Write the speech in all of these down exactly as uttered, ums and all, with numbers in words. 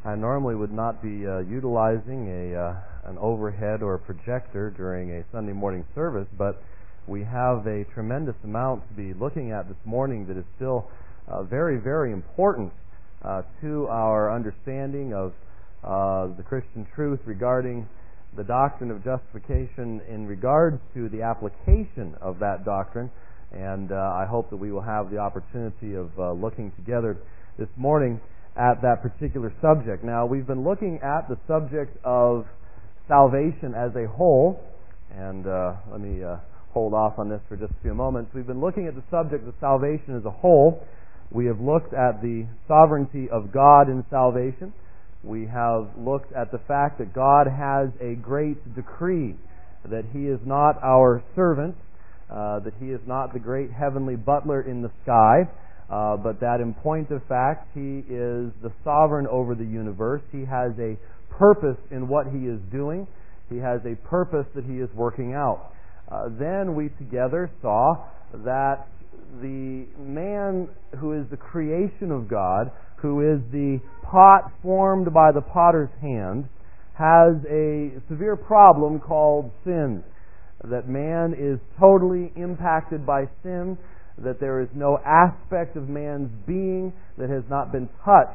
I normally would not be uh, utilizing a uh, an overhead or a projector during a Sunday morning service, but we have a tremendous amount to be looking at this morning that is still uh, very, very important uh, to our understanding of uh, the Christian truth regarding the doctrine of justification in regards to the application of that doctrine. And uh, I hope that we will have the opportunity of uh, looking together this morning at that particular subject. Now, we've been looking at the subject of salvation as a whole, and uh, let me uh, hold off on this for just a few moments. We've been looking at the subject of salvation as a whole. We have looked at the sovereignty of God in salvation. We have looked at the fact that God has a great decree, that He is not our servant, uh, that He is not the great heavenly butler in the sky, Uh, but that in point of fact, He is the sovereign over the universe. He has a purpose in what He is doing. He has a purpose that He is working out. Uh, then we together saw that the man who is the creation of God, who is the pot formed by the potter's hand, has a severe problem called sin. That man is totally impacted by sin, that there is no aspect of man's being that has not been touched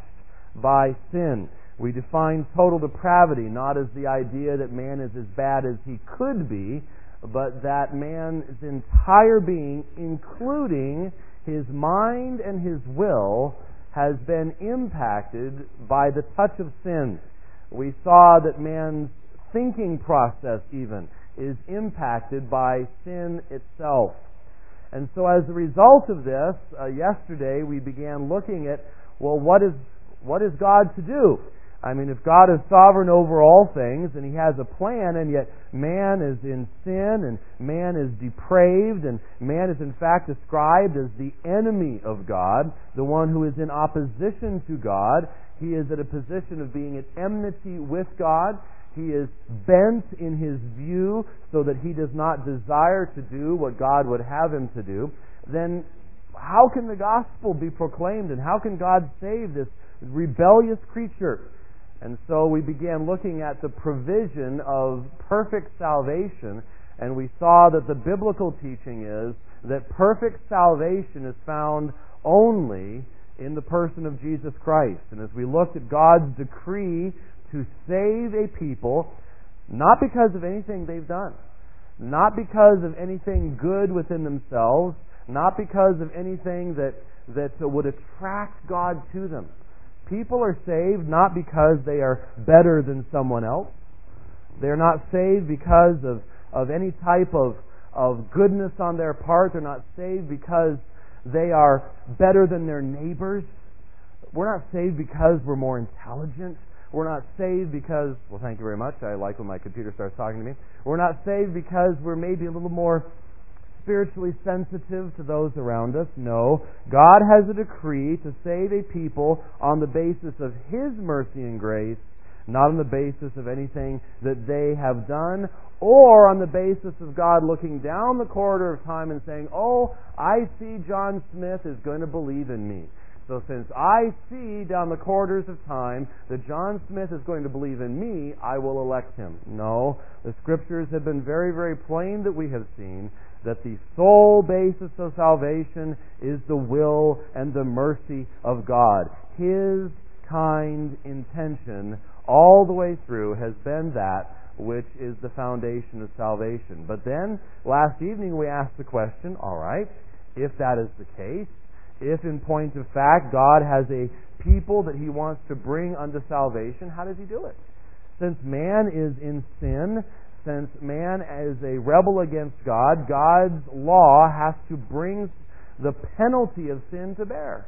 by sin. We define total depravity not as the idea that man is as bad as he could be, but that man's entire being, including his mind and his will, has been impacted by the touch of sin. We saw that man's thinking process even is impacted by sin itself. And so as a result of this, uh, yesterday we began looking at, well, what is what is God to do? I mean, if God is sovereign over all things and He has a plan, and yet man is in sin and man is depraved and man is in fact described as the enemy of God, the one who is in opposition to God, he is at a position of being at enmity with God. He is bent in his view so that he does not desire to do what God would have him to do. Then how can the gospel be proclaimed, and how can God save this rebellious creature? And so we began looking at the provision of perfect salvation, and we saw that the biblical teaching is that perfect salvation is found only in the person of Jesus Christ. And as we looked at God's decree to save a people, not because of anything they've done, not because of anything good within themselves, not because of anything that, that would attract God to them. People are saved not because they are better than someone else. They're not saved because of, of any type of, of goodness on their part. They're not saved because they are better than their neighbors. We're not saved because we're more intelligent. We're not saved because, well, thank you very much. I like when my computer starts talking to me. We're not saved because we're maybe a little more spiritually sensitive to those around us. No. God has a decree to save a people on the basis of His mercy and grace, not on the basis of anything that they have done, or on the basis of God looking down the corridor of time and saying, oh, I see John Smith is going to believe in me. So since I see down the corridors of time that John Smith is going to believe in me, I will elect him. No, the Scriptures have been very, very plain that we have seen that the sole basis of salvation is the will and the mercy of God. His kind intention all the way through has been that which is the foundation of salvation. But then, last evening we asked the question, all right, if that is the case, if in point of fact God has a people that He wants to bring unto salvation, how does He do it? Since man is in sin, since man is a rebel against God, God's law has to bring the penalty of sin to bear.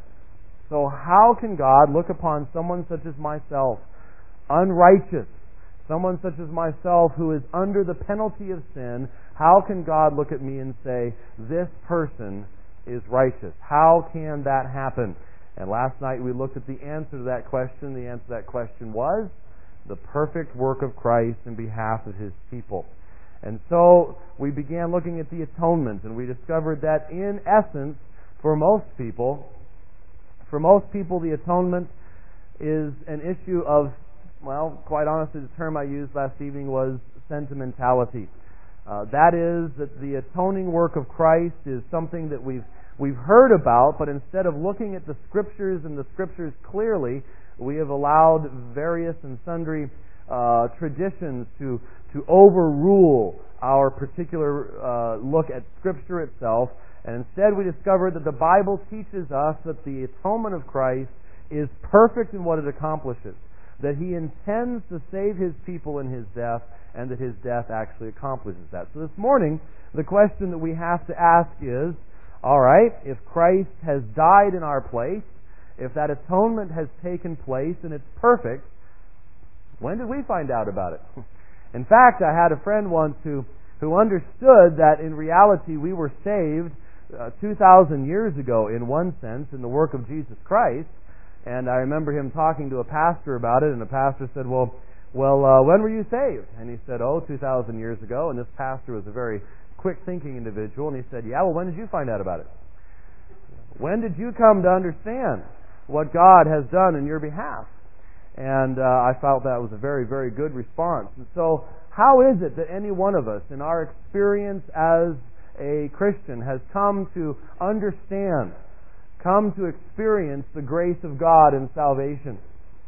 So how can God look upon someone such as myself, unrighteous, someone such as myself who is under the penalty of sin, how can God look at me and say, this person is righteous? How can that happen? And last night we looked at the answer to that question. The answer to that question was the perfect work of Christ in behalf of His people. And so we began looking at the atonement, and we discovered that in essence, for most people, for most people the atonement is an issue of, well, quite honestly, the term I used last evening was sentimentality. Uh, that is, that the atoning work of Christ is something that we've we've heard about, but instead of looking at the Scriptures and the Scriptures clearly, we have allowed various and sundry uh, traditions to to overrule our particular uh, look at Scripture itself, and instead we discovered that the Bible teaches us that the atonement of Christ is perfect in what it accomplishes, that He intends to save His people in His death, and that His death actually accomplishes that. So this morning, the question that we have to ask is, all right, if Christ has died in our place, if that atonement has taken place and it's perfect, when did we find out about it? In fact, I had a friend once who, who understood that in reality we were saved uh, two thousand years ago in one sense, in the work of Jesus Christ. And I remember him talking to a pastor about it, and the pastor said, well, well, uh, when were you saved? And he said, oh, two thousand years ago. And this pastor was a very quick-thinking individual, and he said, yeah, well, when did you find out about it? When did you come to understand what God has done in your behalf? And uh, I felt that was a very, very good response. And so, how is it that any one of us, in our experience as a Christian, has come to understand, come to experience the grace of God in salvation?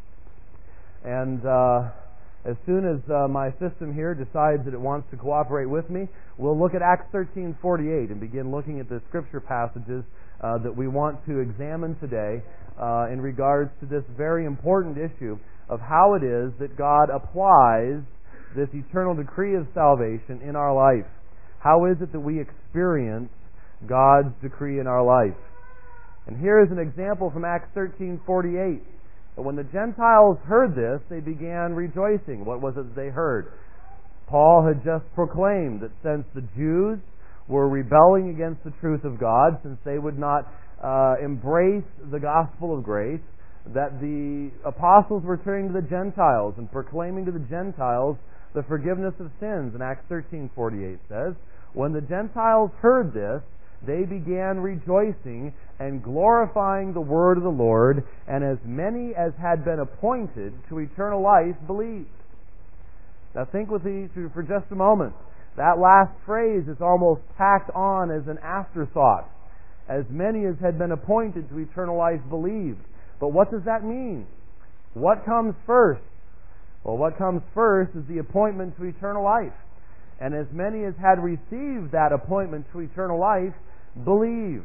And uh, as soon as uh, my system here decides that it wants to cooperate with me, we'll look at Acts thirteen forty-eight and begin looking at the Scripture passages uh, that we want to examine today uh, in regards to this very important issue of how it is that God applies this eternal decree of salvation in our life. How is it that we experience God's decree in our life? And here is an example from Acts thirteen forty-eight. When the Gentiles heard this, they began rejoicing. What was it that they heard? Paul had just proclaimed that since the Jews were rebelling against the truth of God, since they would not uh, embrace the gospel of grace, that the apostles were turning to the Gentiles and proclaiming to the Gentiles the forgiveness of sins. And Acts thirteen forty-eight says, when the Gentiles heard this, they began rejoicing and glorifying the word of the Lord, and as many as had been appointed to eternal life believed. Now think with me for just a moment. That last phrase is almost tacked on as an afterthought. As many as had been appointed to eternal life believed. But what does that mean? What comes first? Well, what comes first is the appointment to eternal life. And as many as had received that appointment to eternal life believed.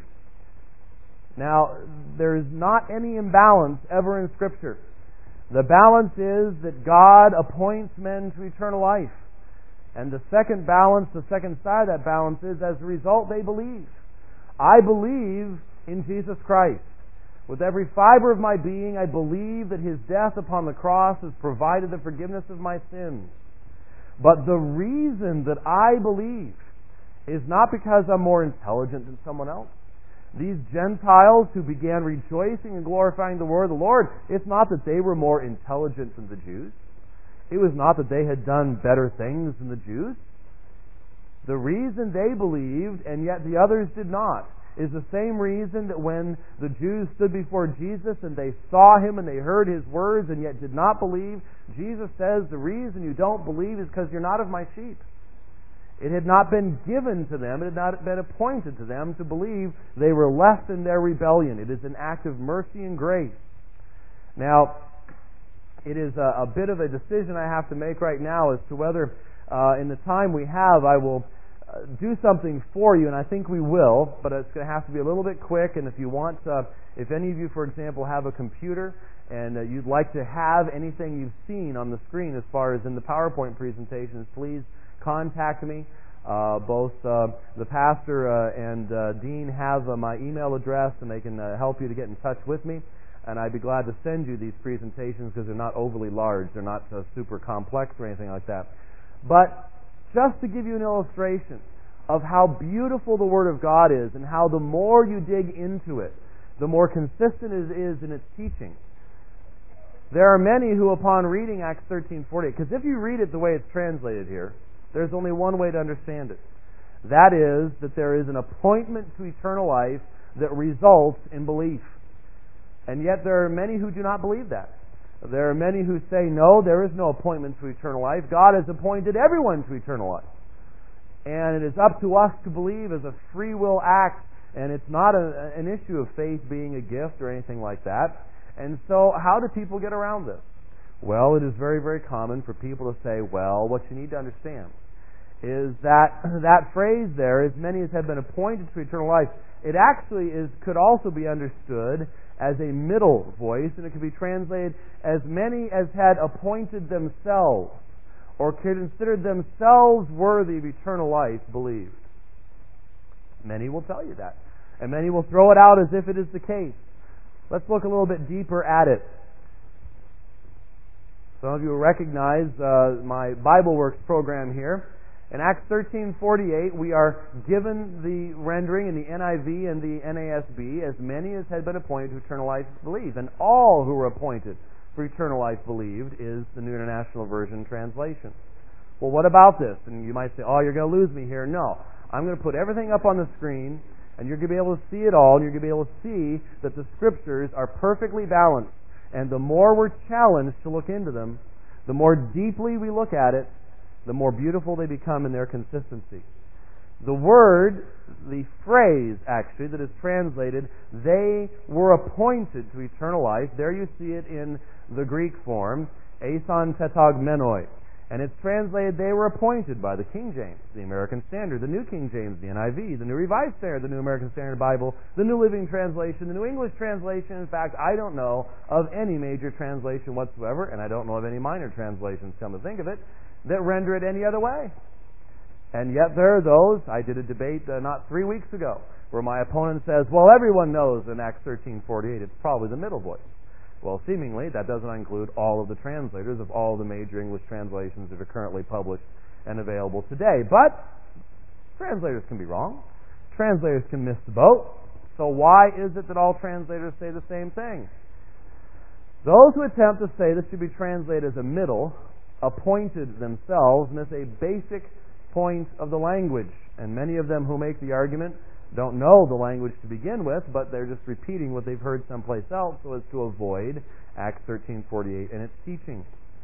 Now, there is not any imbalance ever in Scripture. The balance is that God appoints men to eternal life. And the second balance, the second side of that balance is, as a result, they believe. I believe in Jesus Christ. With every fiber of my being, I believe that His death upon the cross has provided the forgiveness of my sins. But the reason that I believe is not because I'm more intelligent than someone else. These Gentiles who began rejoicing and glorifying the word of the Lord, it's not that they were more intelligent than the Jews. It was not that they had done better things than the Jews. The reason they believed and yet the others did not is the same reason that when the Jews stood before Jesus and they saw Him and they heard His words and yet did not believe, Jesus says the reason you don't believe is because you're not of my sheep. It had not been given to them, it had not been appointed to them to believe. They were left in their rebellion. It is an act of mercy and grace. Now, it is a, a bit of a decision I have to make right now as to whether uh, in the time we have I will uh, do something for you, and I think we will, but it's going to have to be a little bit quick. And if you want, uh, if any of you, for example, have a computer and uh, you'd like to have anything you've seen on the screen as far as in the PowerPoint presentations, please contact me. Uh, both uh, the pastor uh, and uh, Dean have uh, my email address, and they can uh, help you to get in touch with me. And I'd be glad to send you these presentations because they're not overly large. They're not uh, super complex or anything like that. But just to give you an illustration of how beautiful the Word of God is and how the more you dig into it, the more consistent it is in its teaching. There are many who, upon reading Acts thirteen forty-eight, because if you read it the way it's translated here, there's only one way to understand it. That is, that there is an appointment to eternal life that results in belief. And yet there are many who do not believe that. There are many who say, no, there is no appointment to eternal life. God has appointed everyone to eternal life. And it is up to us to believe as a free will act, and it's not a, an issue of faith being a gift or anything like that. And so how do people get around this? Well, it is very, very common for people to say, well, what you need to understand is that that phrase there, as many as have been appointed to eternal life, it actually is could also be understood as a middle voice, and it could be translated as many as had appointed themselves or considered themselves worthy of eternal life believed. Many will tell you that, and many will throw it out as if it is the case. Let's look a little bit deeper at it. Some of you will recognize uh, my Bible Works program here. In Acts thirteen forty-eight, we are given the rendering in the N I V and the N A S B, as many as had been appointed to eternal life believed. And all who were appointed for eternal life believed is the New International Version translation. Well, what about this? And you might say, oh, you're going to lose me here. No. I'm going to put everything up on the screen, and you're going to be able to see it all, and you're going to be able to see that the Scriptures are perfectly balanced. And the more we're challenged to look into them, the more deeply we look at it, the more beautiful they become in their consistency. The word, the phrase actually that is translated, they were appointed to eternal life. There you see it in the Greek form, eison tetagmenoi. And it's translated, they were appointed by the King James, the American Standard, the New King James, the N I V, the New Revised Standard, the New American Standard Bible, the New Living Translation, the New English Translation. In fact, I don't know of any major translation whatsoever, and I don't know of any minor translations, come to think of it, that render it any other way. And yet there are those, I did a debate uh, not three weeks ago, where my opponent says, well, everyone knows in Acts thirteen forty-eight it's probably the middle voice. Well, seemingly, that doesn't include all of the translators of all the major English translations that are currently published and available today. But translators can be wrong. Translators can miss the boat. So why is it that all translators say the same thing? Those who attempt to say this should be translated as a middle, appointed themselves, miss a basic point of the language. And many of them who make the argument don't know the language to begin with, but they're just repeating what they've heard someplace else so as to avoid Acts thirteen forty-eight and its teaching.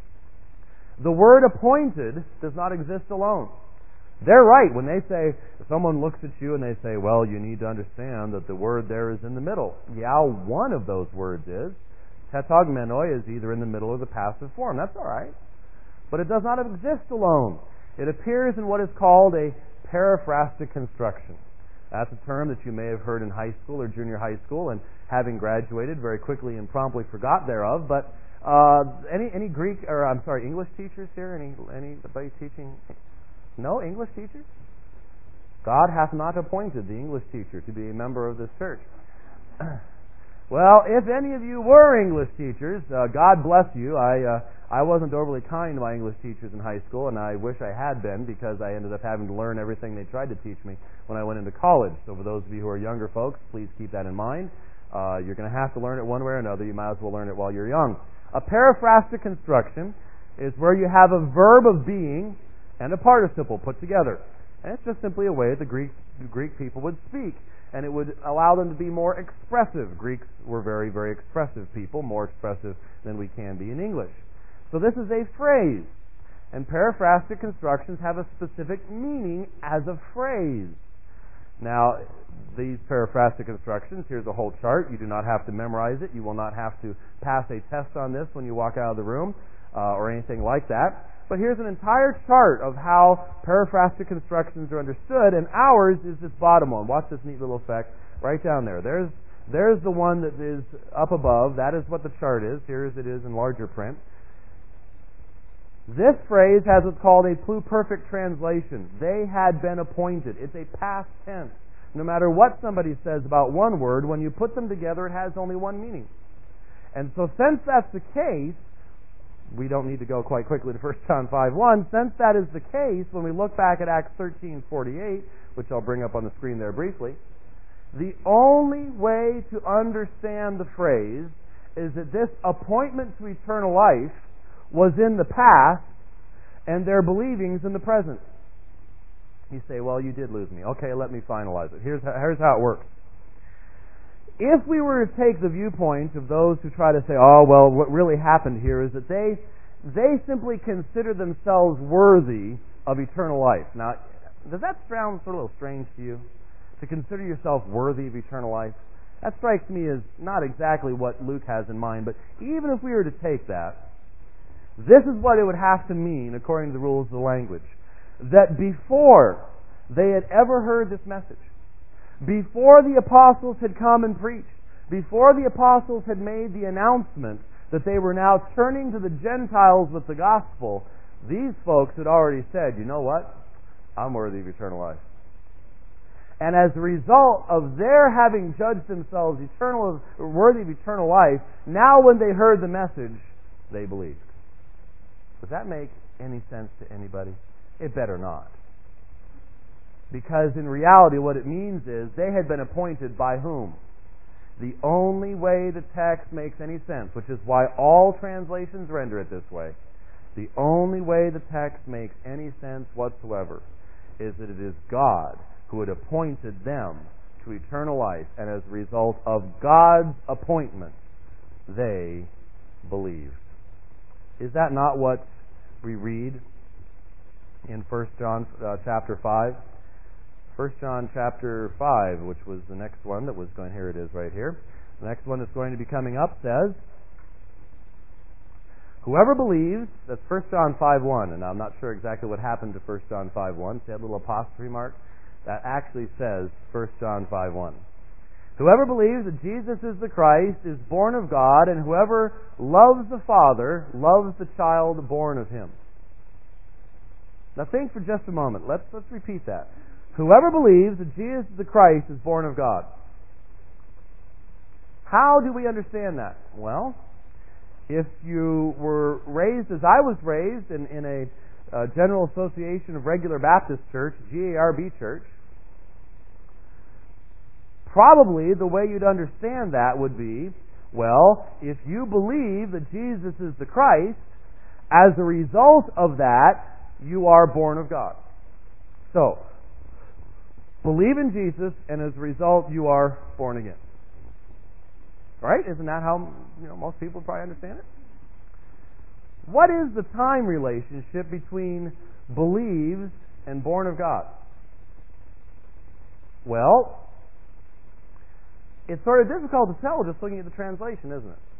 The word appointed does not exist alone. They're right when they say, if someone looks at you and they say, well, you need to understand that the word there is in the middle. Yeah, one of those words is. Tetagmenoi is either in the middle or the passive form. That's all right. But it does not exist alone. It appears in what is called a paraphrastic construction. That's a term that you may have heard in high school or junior high school, and having graduated, very quickly and promptly forgot thereof. But uh, any any Greek or I'm sorry, English teachers here? Any anybody teaching? No English teachers? God hath not appointed the English teacher to be a member of this church. Well, if any of you were English teachers, uh, God bless you. I uh, I wasn't overly kind to my English teachers in high school, and I wish I had been, because I ended up having to learn everything they tried to teach me when I went into college. So for those of you who are younger folks, please keep that in mind. Uh, you're going to have to learn it one way or another. You might as well learn it while you're young. A paraphrastic construction is where you have a verb of being and a participle put together. And it's just simply a way that the Greek, the Greek people would speak. And it would allow them to be more expressive. Greeks were very, very expressive people, more expressive than we can be in English. So this is a phrase. And paraphrastic constructions have a specific meaning as a phrase. Now, these paraphrastic constructions, here's a whole chart. You do not have to memorize it. You will not have to pass a test on this when you walk out of the room uh, or anything like that. But here's an entire chart of how paraphrastic constructions are understood, and ours is this bottom one. Watch this neat little effect right down there. There's there's the one that is up above. That is what the chart is. Here as it is in larger print. This phrase has what's called a pluperfect translation. They had been appointed. It's a past tense. No matter what somebody says about one word, when you put them together, it has only one meaning. And so since that's the case, we don't need to go quite quickly to First John five one. Since that is the case, when we look back at Acts thirteen forty-eight, which I'll bring up on the screen there briefly, the only way to understand the phrase is that this appointment to eternal life was in the past and their believings in the present. You say, well, you did lose me. Okay, let me finalize it. Here's how, here's how it works. If we were to take the viewpoint of those who try to say, oh, well, what really happened here is that they they simply consider themselves worthy of eternal life. Now, does that sound sort of a little strange to you? To consider yourself worthy of eternal life? That strikes me as not exactly what Luke has in mind, but even if we were to take that, this is what it would have to mean according to the rules of the language. That before they had ever heard this message, before the apostles had come and preached, before the apostles had made the announcement that they were now turning to the Gentiles with the gospel, these folks had already said, you know what? I'm worthy of eternal life. And as a result of their having judged themselves eternal, worthy of eternal life, now when they heard the message, they believed. Does that make any sense to anybody? It better not. Because in reality what it means is they had been appointed by whom? The only way the text makes any sense, which is why all translations render it this way, the only way the text makes any sense whatsoever is that it is God who had appointed them to eternal life, and as a result of God's appointment, they believed. Is that not what we read in First John uh, chapter five? First John chapter five, which was the next one that was going, here it is right here. The next one that's going to be coming up says, whoever believes, that's First John five one, and I'm not sure exactly what happened to First John five one. See that little apostrophe mark? That actually says First John five one. Whoever believes that Jesus is the Christ is born of God, and whoever loves the Father loves the child born of him. Now think for just a moment. Let's let's repeat that. Whoever believes that Jesus is the Christ is born of God. How do we understand that? Well, if you were raised as I was raised in, in a uh, General Association of Regular Baptist Church, G A R B Church, probably the way you'd understand that would be, well, if you believe that Jesus is the Christ, as a result of that, you are born of God. So, believe in Jesus, and as a result, you are born again. Right? Isn't that how you know most people probably understand it? What is the time relationship between believes and born of God? Well, it's sort of difficult to tell just looking at the translation, isn't it?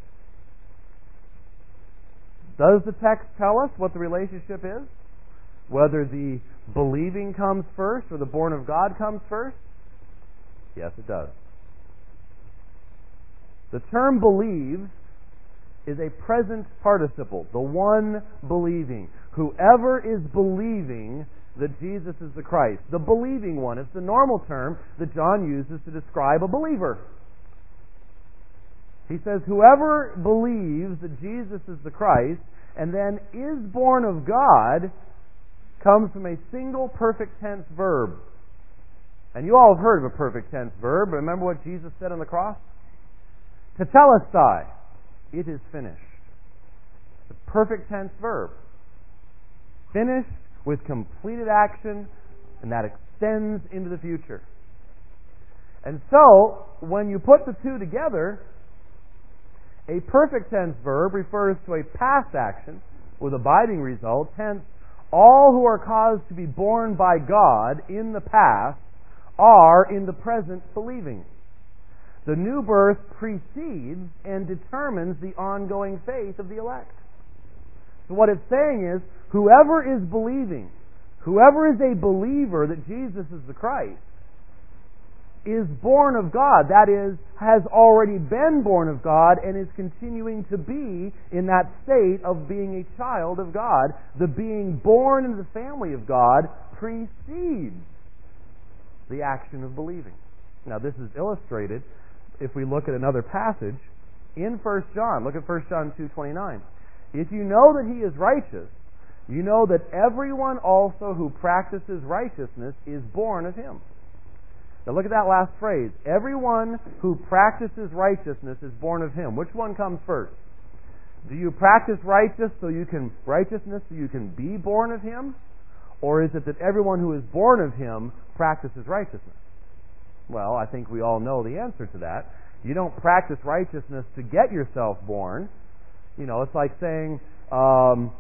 Does the text tell us what the relationship is? Whether the believing comes first or the born of God comes first? Yes, it does. The term believes is a present participle, the one believing. Whoever is believing that Jesus is the Christ, the believing one. It's the normal term that John uses to describe a believer. He says, whoever believes that Jesus is the Christ and then is born of God comes from a single perfect tense verb. And you all have heard of a perfect tense verb. Remember what Jesus said on the cross? Tetelestai. It is finished. The perfect tense verb. Finished with completed action, and that extends into the future. And so, when you put the two together, a perfect tense verb refers to a past action with abiding result. Hence, all who are caused to be born by God in the past are in the present believing. The new birth precedes and determines the ongoing faith of the elect. So what it's saying is, whoever is believing, whoever is a believer that Jesus is the Christ, is born of God. That is, has already been born of God and is continuing to be in that state of being a child of God. The being born into the family of God precedes the action of believing. Now this is illustrated if we look at another passage in First John. Look at First John two twenty-nine. If you know that he is righteous, you know that everyone also who practices righteousness is born of him. Now look at that last phrase. Everyone who practices righteousness is born of him. Which one comes first? Do you practice righteous so you can righteousness so you can be born of him? Or is it that everyone who is born of him practices righteousness? Well, I think we all know the answer to that. You don't practice righteousness to get yourself born. You know, it's like saying, um,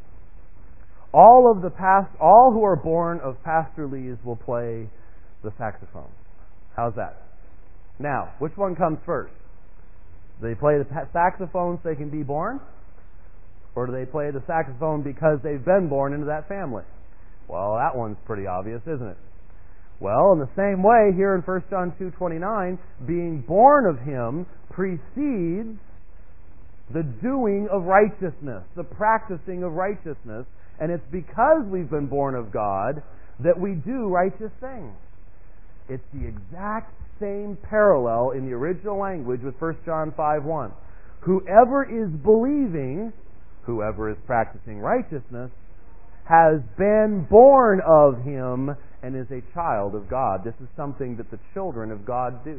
all of the past, all who are born of Pastor Lees will play the saxophone. How's that? Now, which one comes first? Do they play the saxophone so they can be born? Or do they play the saxophone because they've been born into that family? Well, that one's pretty obvious, isn't it? Well, in the same way, here in First John two twenty-nine, being born of Him precedes the doing of righteousness, the practicing of righteousness, and it's because we've been born of God that we do righteous things. It's the exact same parallel in the original language with First John five one. Whoever is believing, whoever is practicing righteousness, has been born of Him and is a child of God. This is something that the children of God do.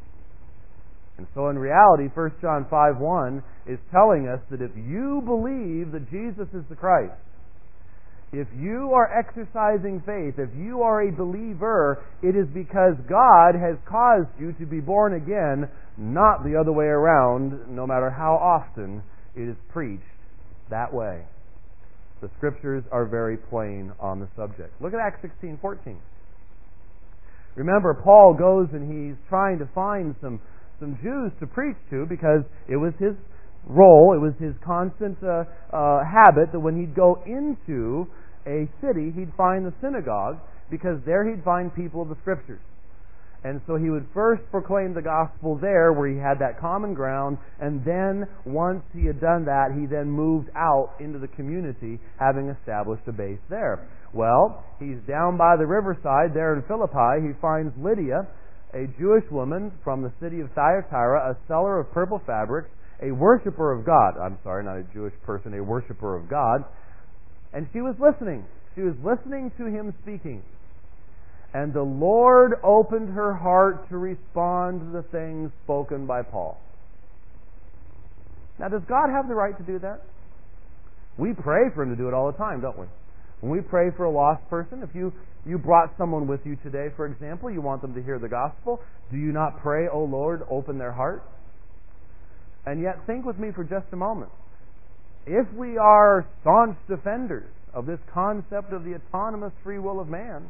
And so in reality, First John five one is telling us that if you believe that Jesus is the Christ, if you are exercising faith, if you are a believer, it is because God has caused you to be born again, not the other way around, no matter how often it is preached that way. The Scriptures are very plain on the subject. Look at Acts sixteen fourteen. Remember, Paul goes and he's trying to find some, some Jews to preach to because it was his role, it was his constant uh, uh, habit that when he'd go into a city, he'd find the synagogue because there he'd find people of the Scriptures. And so he would first proclaim the gospel there where he had that common ground, and then once he had done that, he then moved out into the community, having established a base there. Well, he's down by the riverside there in Philippi. He finds Lydia, a Jewish woman from the city of Thyatira, a seller of purple fabrics, a worshiper of God. I'm sorry, not a Jewish person, a worshiper of God. And she was listening. She was listening to him speaking. And the Lord opened her heart to respond to the things spoken by Paul. Now, does God have the right to do that? We pray for Him to do it all the time, don't we? When we pray for a lost person, if you, you brought someone with you today, for example, you want them to hear the gospel, do you not pray, "O Lord, open their heart"? And yet, think with me for just a moment. If we are staunch defenders of this concept of the autonomous free will of man,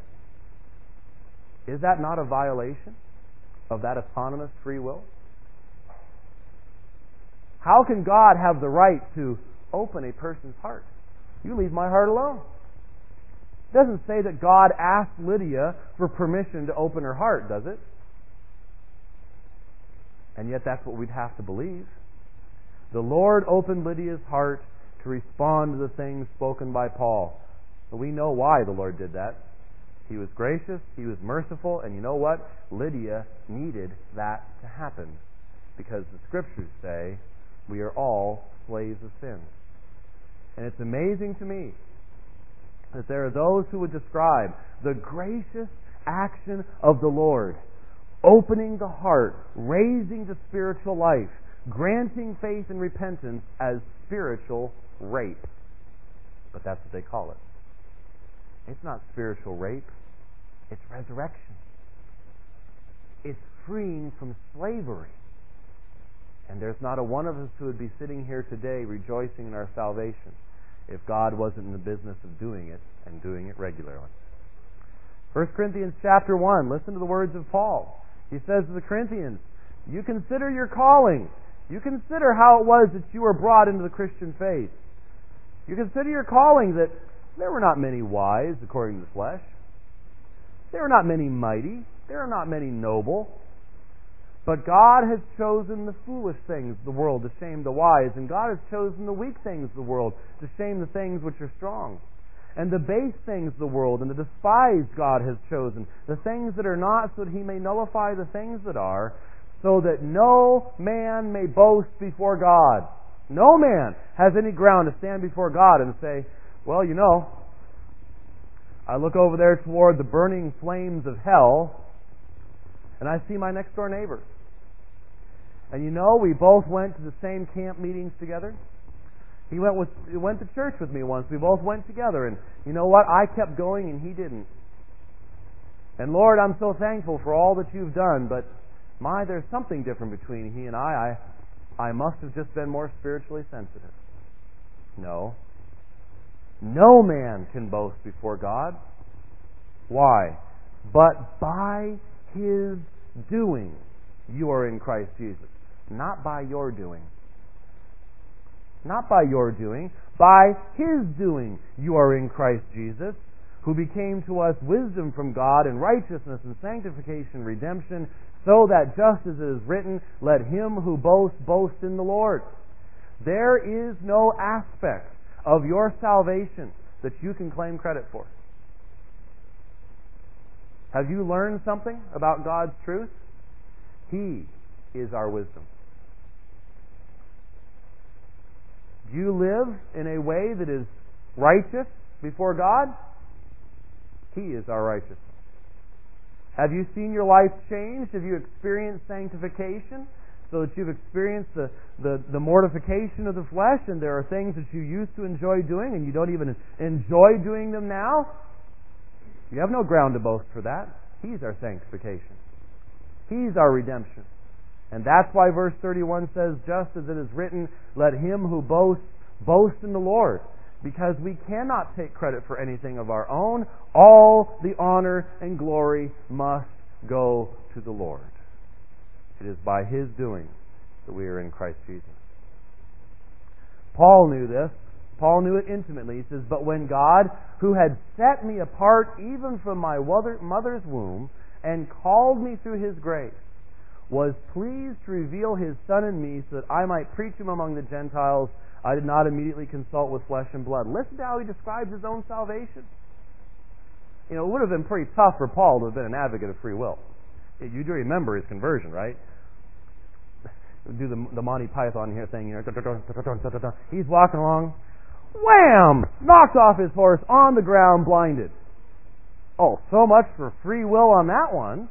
is that not a violation of that autonomous free will? How can God have the right to open a person's heart? You leave my heart alone. It doesn't say that God asked Lydia for permission to open her heart, does it? And yet that's what we'd have to believe. The Lord opened Lydia's heart to respond to the things spoken by Paul. And we know why the Lord did that. He was gracious, He was merciful, and you know what? Lydia needed that to happen because the Scriptures say we are all slaves of sin. And it's amazing to me that there are those who would describe the gracious action of the Lord, opening the heart, raising the spiritual life, granting faith and repentance as spiritual rape. But that's what they call it. It's not spiritual rape. It's resurrection. It's freeing from slavery. And there's not a one of us who would be sitting here today rejoicing in our salvation if God wasn't in the business of doing it and doing it regularly. First Corinthians chapter one, listen to the words of Paul. He says to the Corinthians, you consider your calling. You consider how it was that you were brought into the Christian faith. You consider your calling that there were not many wise according to the flesh. There were not many mighty. There are not many noble. But God has chosen the foolish things of the world to shame the wise, and God has chosen the weak things of the world to shame the things which are strong. And the base things of the world and the despised God has chosen, the things that are not, so that He may nullify the things that are, so that no man may boast before God. No man has any ground to stand before God and say, well, you know, I look over there toward the burning flames of hell, and I see my next door neighbor. And you know, we both went to the same camp meetings together. He went with he went to church with me once. We both went together, and you know what? I kept going and he didn't. And Lord, I'm so thankful for all that you've done, but My, there's something different between he and I. I, I must have just been more spiritually sensitive. No. No man can boast before God. Why? But by his doing, you are in Christ Jesus. Not by your doing. Not by your doing. By his doing, you are in Christ Jesus, who became to us wisdom from God and righteousness and sanctification, redemption, so that just as it is written, let him who boasts boast in the Lord. There is no aspect of your salvation that you can claim credit for. Have you learned something about God's truth? He is our wisdom. Do you live in a way that is righteous before God? He is our righteousness. Have you seen your life changed? Have you experienced sanctification so that you've experienced the, the, the mortification of the flesh, and there are things that you used to enjoy doing and you don't even enjoy doing them now? You have no ground to boast for that. He's our sanctification. He's our redemption. And that's why verse thirty-one says, just as it is written, let him who boasts boast in the Lord. Because we cannot take credit for anything of our own. All the honor and glory must go to the Lord. It is by his doing that we are in Christ Jesus. Paul knew this. Paul knew it intimately. He says, but when God, who had set me apart even from my mother's womb, and called me through his grace, was pleased to reveal his Son in me so that I might preach him among the Gentiles, I did not immediately consult with flesh and blood. Listen to how he describes his own salvation. You know, it would have been pretty tough for Paul to have been an advocate of free will. You do remember his conversion, right? Do the, the Monty Python here thing. You know, he's walking along. Wham! Knocked off his horse on the ground, blinded. Oh, so much for free will on that one.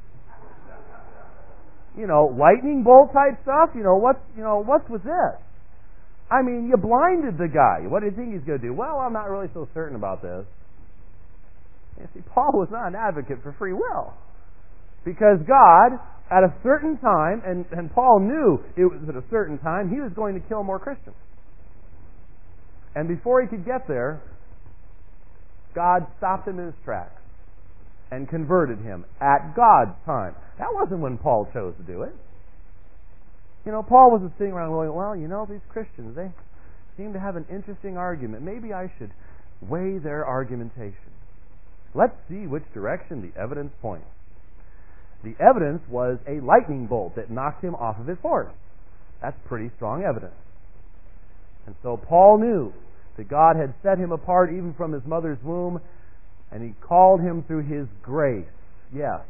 You know, lightning bolt type stuff. You know what's you know what's with this? I mean, you blinded the guy. What do you think he's going to do? Well, I'm not really so certain about this. You see, Paul was not an advocate for free will. Because God, at a certain time, and, and Paul knew it was at a certain time, he was going to kill more Christians. And before he could get there, God stopped him in his tracks and converted him at God's time. That wasn't when Paul chose to do it. You know, Paul wasn't sitting around going, well, you know, these Christians, they seem to have an interesting argument. Maybe I should weigh their argumentation. Let's see which direction the evidence points. The evidence was a lightning bolt that knocked him off of his horse. That's pretty strong evidence. And so Paul knew that God had set him apart even from his mother's womb, and he called him through his grace. Yes.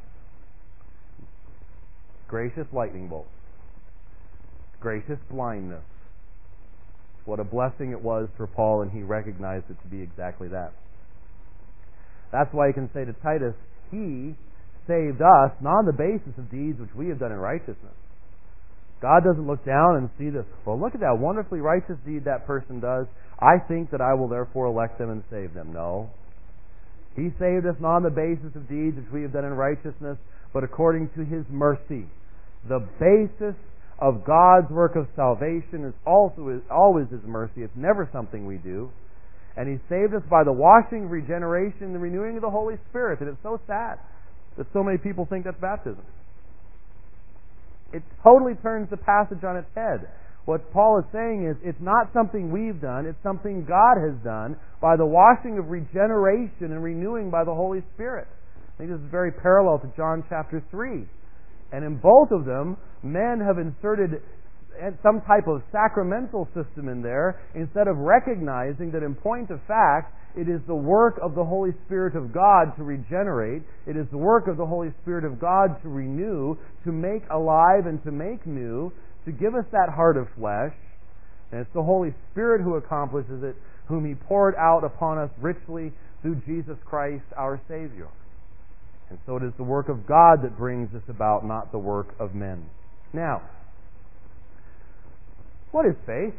Gracious lightning bolt. Gracious blindness. What a blessing it was for Paul, and he recognized it to be exactly that. That's why he can say to Titus, he saved us not on the basis of deeds which we have done in righteousness. God doesn't look down and see this, well, look at that wonderfully righteous deed that person does. I think that I will therefore elect them and save them. No. He saved us not on the basis of deeds which we have done in righteousness, but according to his mercy. The basis of God's work of salvation is also is always his mercy. It's never something we do. And he saved us by the washing, regeneration, and the renewing of the Holy Spirit. And it's so sad that so many people think that's baptism. It totally turns the passage on its head. What Paul is saying is it's not something we've done, it's something God has done by the washing of regeneration and renewing by the Holy Spirit. I think this is very parallel to John chapter three. And in both of them, men have inserted some type of sacramental system in there instead of recognizing that in point of fact, it is the work of the Holy Spirit of God to regenerate. It is the work of the Holy Spirit of God to renew, to make alive and to make new, to give us that heart of flesh. And it's the Holy Spirit who accomplishes it, whom He poured out upon us richly through Jesus Christ our Savior. And so it is the work of God that brings this about, not the work of men. Now, what is faith?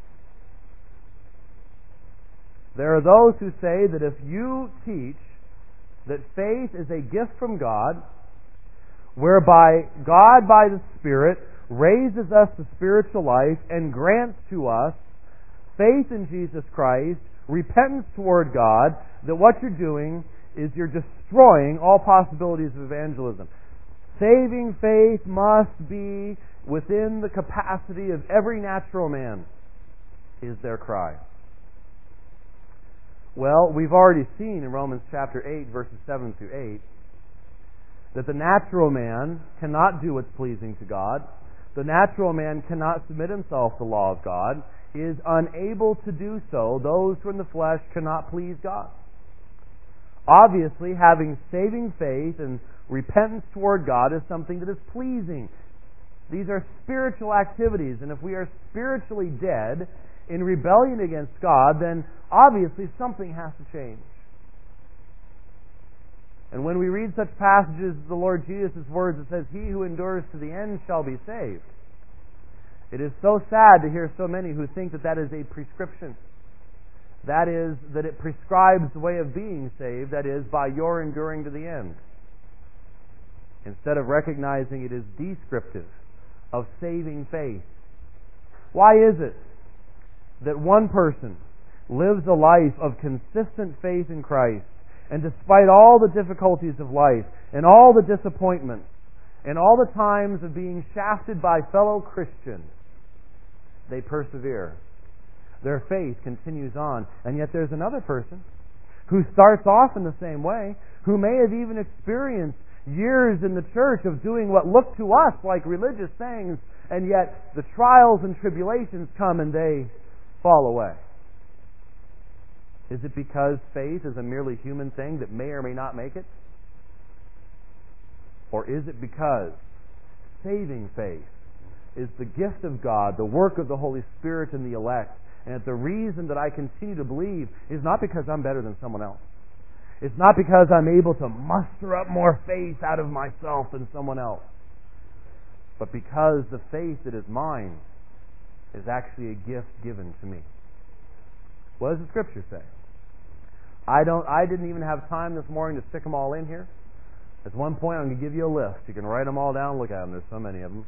There are those who say that if you teach that faith is a gift from God, whereby God by the Spirit raises us to spiritual life and grants to us faith in Jesus Christ, repentance toward God, that what you're doing is you're destroying all possibilities of evangelism. Saving faith must be within the capacity of every natural man, is their cry. Well, we've already seen in Romans chapter eight, verses seven through eight, that the natural man cannot do what's pleasing to God. The natural man cannot submit himself to the law of God, is unable to do so. Those who are in the flesh cannot please God. Obviously, having saving faith and repentance toward God is something that is pleasing. These are spiritual activities, and if we are spiritually dead in rebellion against God, then obviously something has to change. And when we read such passages as the Lord Jesus' words, it says, "He who endures to the end shall be saved." It is so sad to hear so many who think that that is a prescription. That is, that it prescribes the way of being saved, that is, by your enduring to the end. Instead of recognizing it is descriptive of saving faith. Why is it that one person lives a life of consistent faith in Christ, and despite all the difficulties of life, and all the disappointments, and all the times of being shafted by fellow Christians, they persevere? Their faith continues on. And yet there's another person who starts off in the same way, who may have even experienced years in the church of doing what looked to us like religious things, and yet the trials and tribulations come and they fall away. Is it because faith is a merely human thing that may or may not make it? Or is it because saving faith is the gift of God, the work of the Holy Spirit and the elect, and that the reason that I continue to believe is not because I'm better than someone else. It's not because I'm able to muster up more faith out of myself than someone else, but because the faith that is mine is actually a gift given to me. What does the Scripture say? I don't. I didn't even have time this morning to stick them all in here. At one point, I'm going to give you a list. You can write them all down. Look at them. There's so many of them.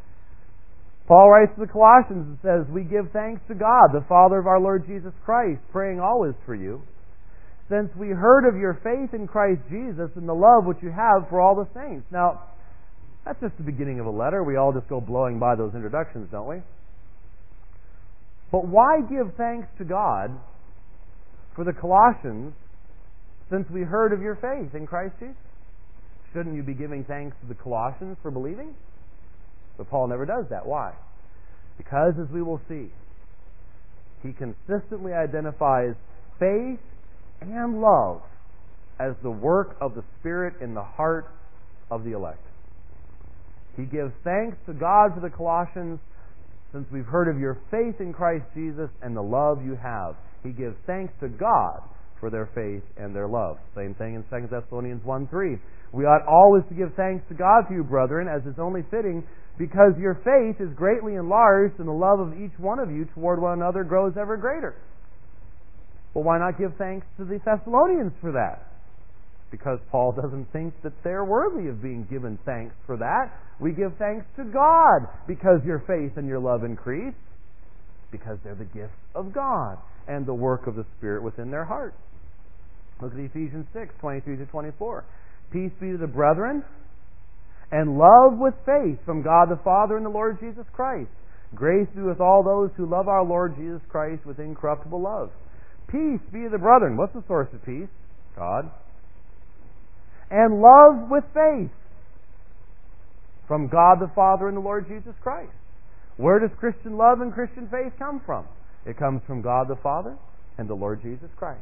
Paul writes to the Colossians and says, "We give thanks to God, the Father of our Lord Jesus Christ, praying always for you, since we heard of your faith in Christ Jesus and the love which you have for all the saints." Now, that's just the beginning of a letter. We all just go blowing by those introductions, don't we? But why give thanks to God for the Colossians since we heard of your faith in Christ Jesus? Shouldn't you be giving thanks to the Colossians for believing? But Paul never does that. Why? Because, as we will see, he consistently identifies faith and love as the work of the Spirit in the heart of the elect. He gives thanks to God for the Colossians since we've heard of your faith in Christ Jesus and the love you have. He gives thanks to God for their faith and their love. Same thing in Second Thessalonians one three. We ought always to give thanks to God for you, brethren, as is only fitting, because your faith is greatly enlarged and the love of each one of you toward one another grows ever greater. Well, why not give thanks to the Thessalonians for that? Because Paul doesn't think that they're worthy of being given thanks for that. We give thanks to God because your faith and your love increase, because they're the gifts of God and the work of the Spirit within their hearts. Look at Ephesians six, twenty-three to twenty-four. "Peace be to the brethren, and love with faith from God the Father and the Lord Jesus Christ. Grace be with all those who love our Lord Jesus Christ with incorruptible love." Peace be to the brethren. What's the source of peace? God. "And love with faith from God the Father and the Lord Jesus Christ." Where does Christian love and Christian faith come from? It comes from God the Father and the Lord Jesus Christ.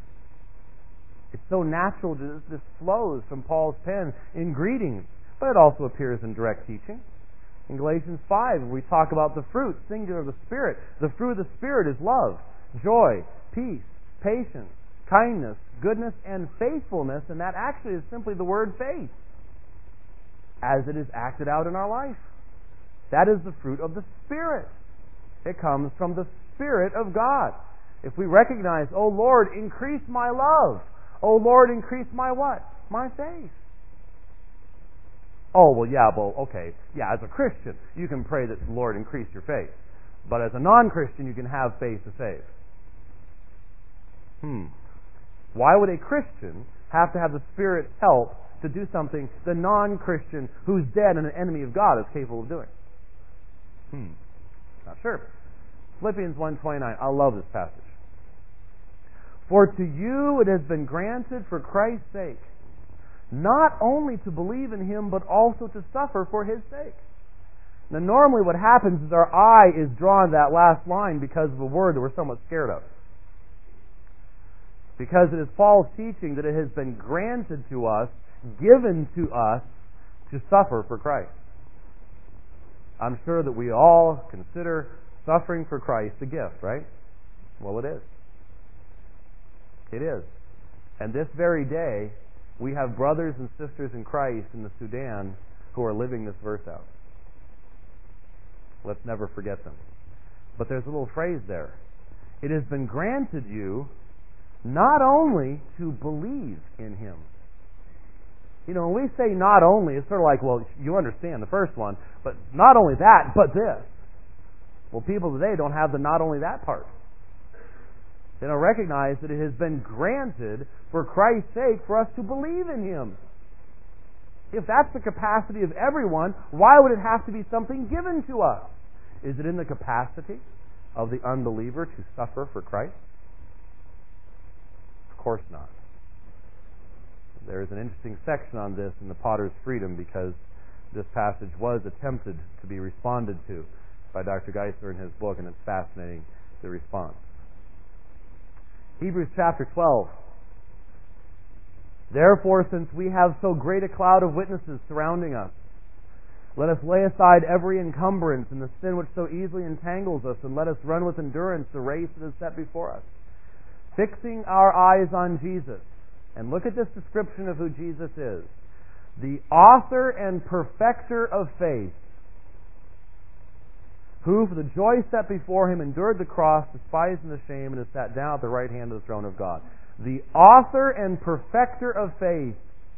It's so natural that this flows from Paul's pen in greetings, but it also appears in direct teaching. In Galatians five, we talk about the fruit, singular of the Spirit. The fruit of the Spirit is love, joy, peace, patience, kindness, goodness, and faithfulness, and that actually is simply the word faith, as it is acted out in our life. That is the fruit of the Spirit. It comes from the Spirit of God. If we recognize, "Oh Lord, increase my love. Oh Lord, increase my what? My faith." Oh, well, yeah, well, okay. Yeah, as a Christian, you can pray that the Lord increase your faith. But as a non-Christian, you can have faith to save. Hmm. Why would a Christian have to have the Spirit's help to do something the non-Christian who's dead and an enemy of God is capable of doing? Hmm. Not sure. Philippians one twenty-nine. I love this passage. For to you it has been granted for Christ's sake, not only to believe in Him, but also to suffer for His sake. Now, normally what happens is our eye is drawn to that last line because of a word that we're somewhat scared of. Because it is Paul's teaching that it has been granted to us, given to us, to suffer for Christ. I'm sure that we all consider suffering for Christ a gift, right? Well, it is. It is. And this very day, we have brothers and sisters in Christ in the Sudan who are living this verse out. Let's never forget them. But there's a little phrase there. It has been granted you not only to believe in Him. You know, when we say not only, it's sort of like, well, you understand the first one, but not only that, but this. Well, people today don't have the not only that part. They don't recognize that it has been granted for Christ's sake for us to believe in Him. If that's the capacity of everyone, why would it have to be something given to us? Is it in the capacity of the unbeliever to suffer for Christ? Of course not. There is an interesting section on this in the Potter's Freedom because this passage was attempted to be responded to by Doctor Geisler in his book, and it's fascinating, the response. Hebrews chapter twelve. Therefore, since we have so great a cloud of witnesses surrounding us, let us lay aside every encumbrance and the sin which so easily entangles us, and let us run with endurance the race that is set before us, fixing our eyes on Jesus. And look at this description of who Jesus is. The author and perfecter of faith, who for the joy set before Him endured the cross, despising the shame, and has sat down at the right hand of the throne of God. The author and perfecter of faith.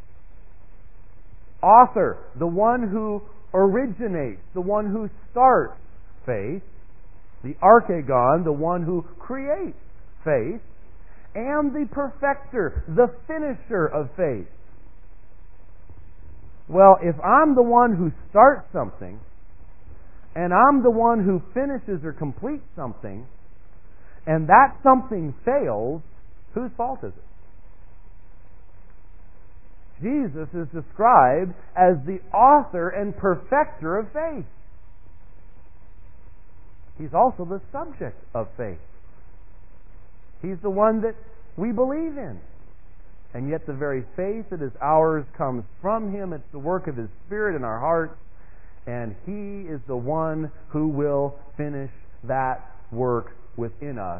Author, the one who originates, the one who starts faith. The archegon, the one who creates faith. And the perfecter, the finisher of faith. Well, if I'm the one who starts something, and I'm the one who finishes or completes something, and that something fails, whose fault is it? Jesus is described as the author and perfecter of faith. He's also the subject of faith. He's the one that we believe in. And yet the very faith that is ours comes from Him. It's the work of His Spirit in our hearts. And He is the one who will finish that work within us.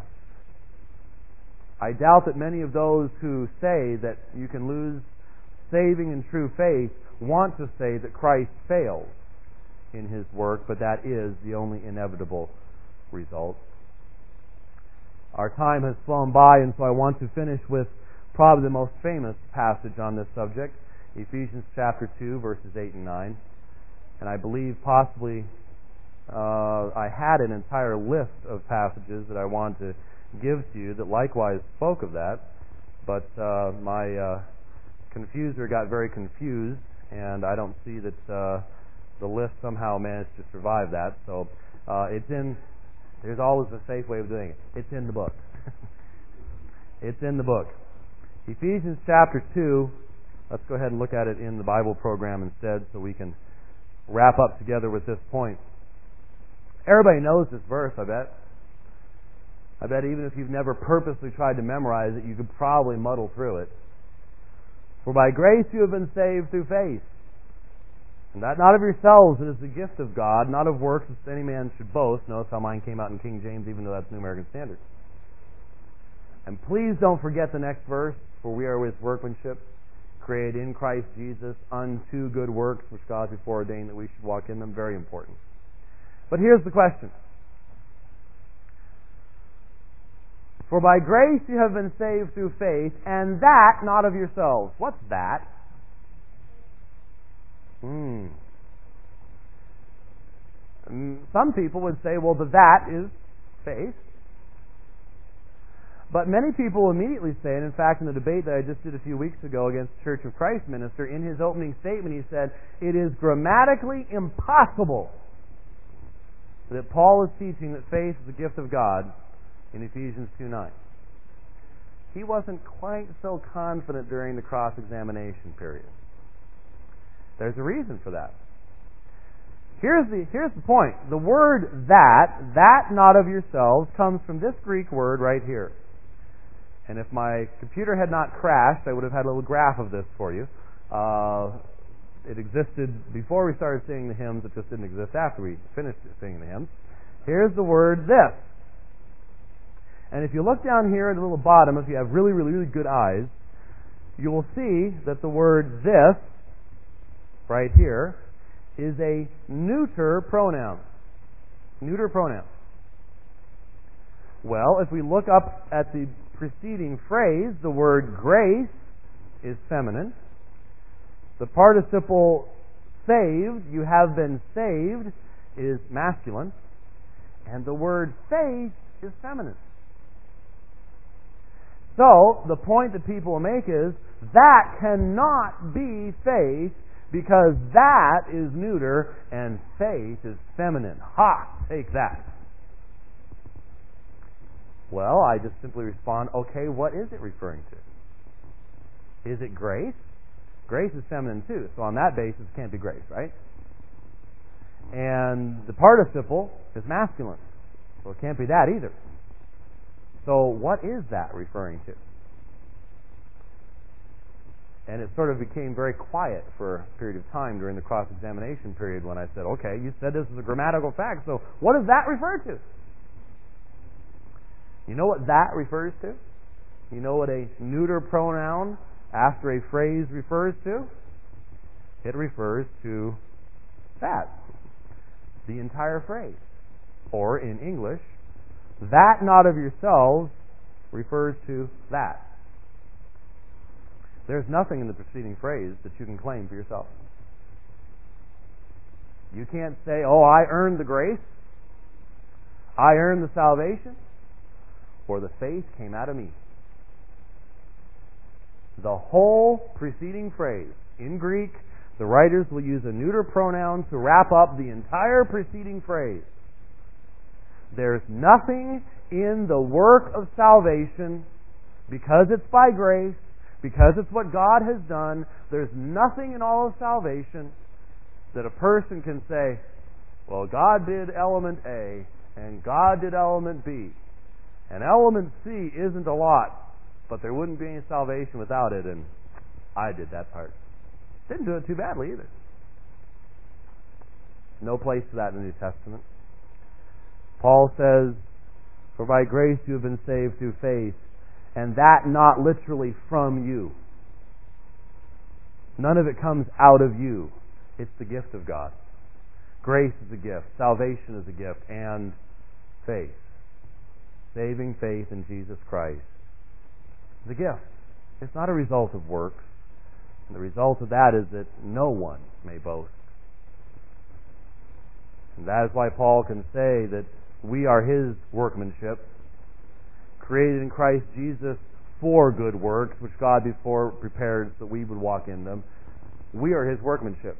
I doubt that many of those who say that you can lose saving and true faith want to say that Christ failed in His work, but that is the only inevitable result. Our time has flown by, and so I want to finish with probably the most famous passage on this subject, Ephesians chapter two, verses eight and nine. And I believe possibly uh, I had an entire list of passages that I wanted to give to you that likewise spoke of that, but uh, my uh, confuser got very confused, and I don't see that uh, the list somehow managed to survive that. So uh, it's in. There's always a safe way of doing it. It's in the book. It's in the book. Ephesians chapter two. Let's go ahead and look at it in the Bible program instead, so we can wrap up together with this point. Everybody knows this verse, I bet. I bet even if you've never purposely tried to memorize it, you could probably muddle through it. For by grace you have been saved through faith. And that not of yourselves, it is the gift of God, not of works, lest any man should boast. Notice how mine came out in King James, even though that's New American Standard. And please don't forget the next verse, for we are His workmanship, created in Christ Jesus unto good works, which God before ordained that we should walk in them. Very important. But here's the question. For by grace you have been saved through faith, and that not of yourselves. What's that? Hmm. Some people would say, well, the that is faith. But many people immediately say, and in fact in the debate that I just did a few weeks ago against Church of Christ minister, in his opening statement he said, it is grammatically impossible that Paul is teaching that faith is a gift of God in Ephesians two nine. He wasn't quite so confident during the cross-examination period. There's a reason for that. Here's the, here's the point. The word that, that not of yourselves, comes from this Greek word right here. And if my computer had not crashed, I would have had a little graph of this for you. Uh, it existed before we started singing the hymns. It just didn't exist after we finished singing the hymns. Here's the word this. And if you look down here at the little bottom, if you have really, really, really good eyes, you will see that the word this, right here, is a neuter pronoun. Neuter pronoun. Well, if we look up at the preceding phrase, the word grace is feminine. The participle saved, you have been saved, is masculine. And the word faith is feminine. So, the point that people will make is, that cannot be faith because that is neuter and faith is feminine. Ha! Take that. Well, I just simply respond, okay, what is it referring to? Is it grace? Grace is feminine too, so on that basis it can't be grace, right? And the participle is masculine, so it can't be that either. So what is that referring to? And it sort of became very quiet for a period of time during the cross-examination period when I said, okay, you said this is a grammatical fact, so what does that refer to? You know what that refers to? You know what a neuter pronoun after a phrase refers to? It refers to that. The entire phrase. Or in English, that not of yourselves refers to that. There's nothing in the preceding phrase that you can claim for yourself. You can't say, oh, I earned the grace, I earned the salvation, or the faith came out of me. The whole preceding phrase, in Greek, the writers will use a neuter pronoun to wrap up the entire preceding phrase. There's nothing in the work of salvation, because it's by grace, because it's what God has done, there's nothing in all of salvation that a person can say, well, God did element A, and God did element B. And element C isn't a lot, but there wouldn't be any salvation without it, and I did that part. Didn't do it too badly either. No place for that in the New Testament. Paul says, for by grace you have been saved through faith, and that not literally from you. None of it comes out of you. It's the gift of God. Grace is a gift. Salvation is a gift. And faith. Saving faith in Jesus Christ is a gift. It's not a result of works. And the result of that is that no one may boast. And that is why Paul can say that we are His workmanship, created in Christ Jesus for good works, which God before prepared so that we would walk in them. We are His workmanship.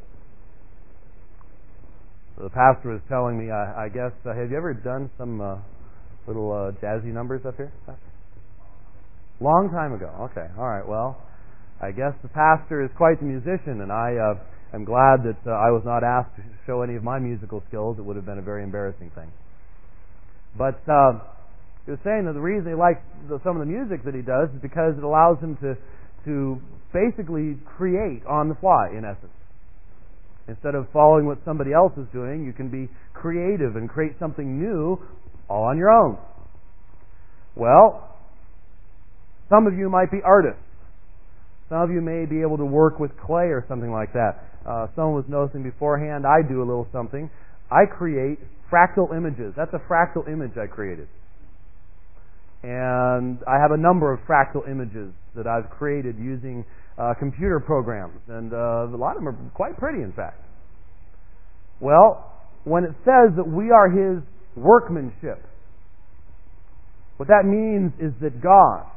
The pastor was telling me, I, I guess, uh, have you ever done some uh, little uh, jazzy numbers up here? Long time ago. Okay, all right. Well, I guess the pastor is quite the musician, and I uh, am glad that uh, I was not asked to show any of my musical skills. It would have been a very embarrassing thing. But uh, he was saying that the reason he likes the, some of the music that he does is because it allows him to to basically create on the fly, in essence. Instead of following what somebody else is doing, you can be creative and create something new all on your own. Well, some of you might be artists. Some of you may be able to work with clay or something like that. Uh, someone was noticing beforehand, I do a little something. I create fractal images. That's a fractal image I created. And I have a number of fractal images that I've created using uh, computer programs, and uh, a lot of them are quite pretty, in fact. Well, when it says that we are His workmanship, what that means is that God,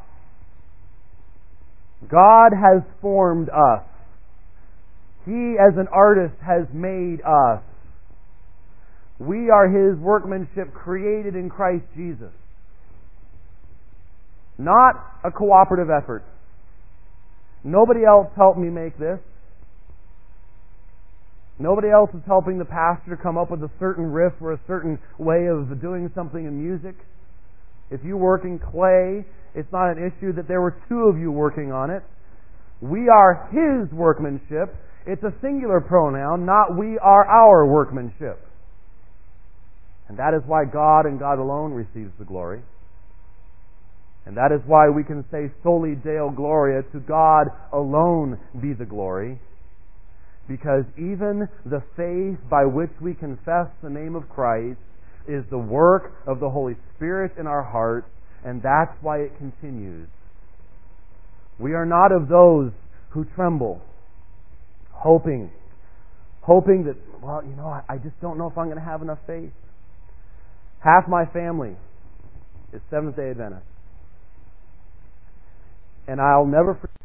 God has formed us. He, as an artist, has made us. We are His workmanship created in Christ Jesus. Not a cooperative effort. Nobody else helped me make this. Nobody else is helping the pastor to come up with a certain riff or a certain way of doing something in music. If you work in clay, it's not an issue that there were two of you working on it. We are His workmanship. It's a singular pronoun, not we are our workmanship. And that is why God and God alone receives the glory. And that is why we can say, Soli Deo Gloria, to God alone be the glory. Because even the faith by which we confess the name of Christ is the work of the Holy Spirit in our hearts, and that's why it continues. We are not of those who tremble, hoping, hoping that, well, you know, I, I just don't know if I'm going to have enough faith. Half my family is Seventh-day Adventist. And I'll never forget